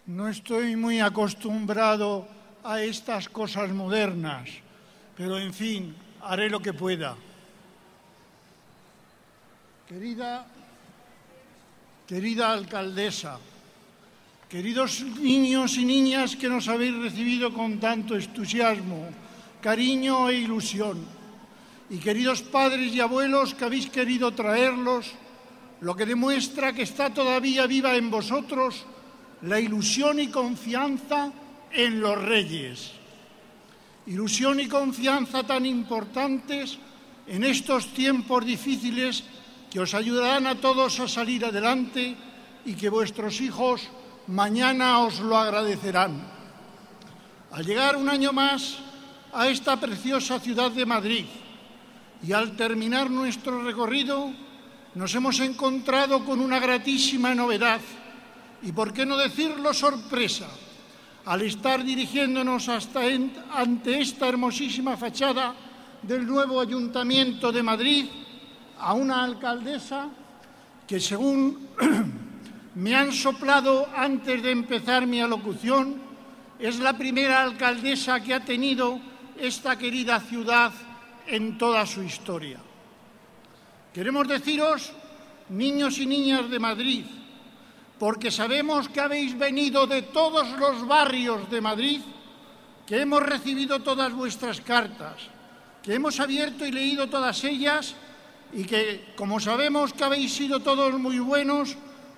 No estoy muy acostumbrado a estas cosas modernas, pero en fin, haré lo que pueda. Querida alcaldesa, queridos niños y niñas que nos habéis recibido con tanto entusiasmo, cariño e ilusión, y queridos padres y abuelos que habéis querido traerlos, lo que demuestra que está todavía viva en vosotros la ilusión y confianza en los Reyes. Ilusión y confianza tan importantes en estos tiempos difíciles que os ayudarán a todos a salir adelante y que vuestros hijos mañana os lo agradecerán. Al llegar un año más a esta preciosa ciudad de Madrid y al terminar nuestro recorrido, nos hemos encontrado con una gratísima novedad y, por qué no decirlo, sorpresa, al estar dirigiéndonos ante esta hermosísima fachada del nuevo Ayuntamiento de Madrid a una alcaldesa que, según me han soplado antes de empezar mi alocución, es la primera alcaldesa que ha tenido esta querida ciudad en toda su historia. Queremos deciros, niños y niñas de Madrid, porque sabemos que habéis venido de todos los barrios de Madrid, que hemos recibido todas vuestras cartas, que hemos abierto y leído todas ellas y que, como sabemos que habéis sido todos muy buenos,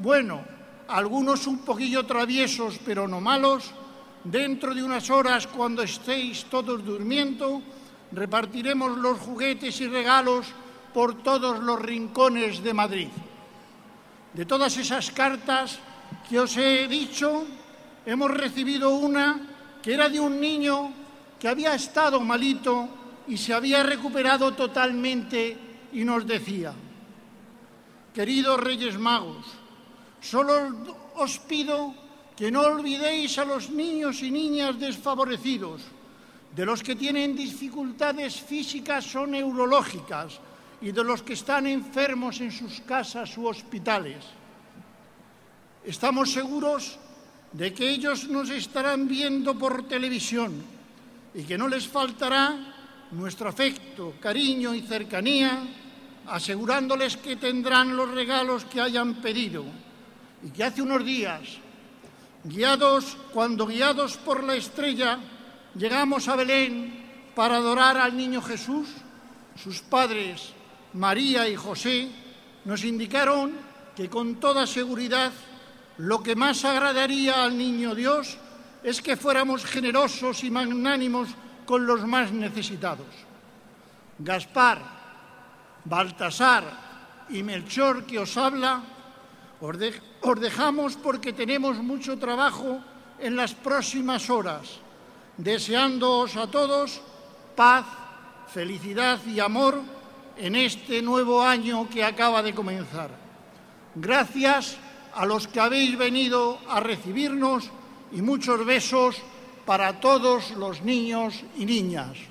algunos un poquillo traviesos pero no malos, dentro de unas horas, cuando estéis todos durmiendo, repartiremos los juguetes y regalos por todos los rincones de Madrid. De todas esas cartas que os he dicho, hemos recibido una que era de un niño que había estado malito y se había recuperado totalmente y nos decía: queridos Reyes Magos, solo os pido que no olvidéis a los niños y niñas desfavorecidos, de los que tienen dificultades físicas o neurológicas, y de los que están enfermos en sus casas u hospitales. Estamos seguros de que ellos nos estarán viendo por televisión y que no les faltará nuestro afecto, cariño y cercanía, asegurándoles que tendrán los regalos que hayan pedido y que hace unos días, cuando guiados por la estrella, llegamos a Belén para adorar al Niño Jesús, sus padres María y José nos indicaron que con toda seguridad lo que más agradaría al Niño Dios es que fuéramos generosos y magnánimos con los más necesitados. Gaspar, Baltasar y Melchor, que os habla, os dejamos porque tenemos mucho trabajo en las próximas horas, deseándoos a todos paz, felicidad y amor en este nuevo año que acaba de comenzar. Gracias a los que habéis venido a recibirnos y muchos besos para todos los niños y niñas.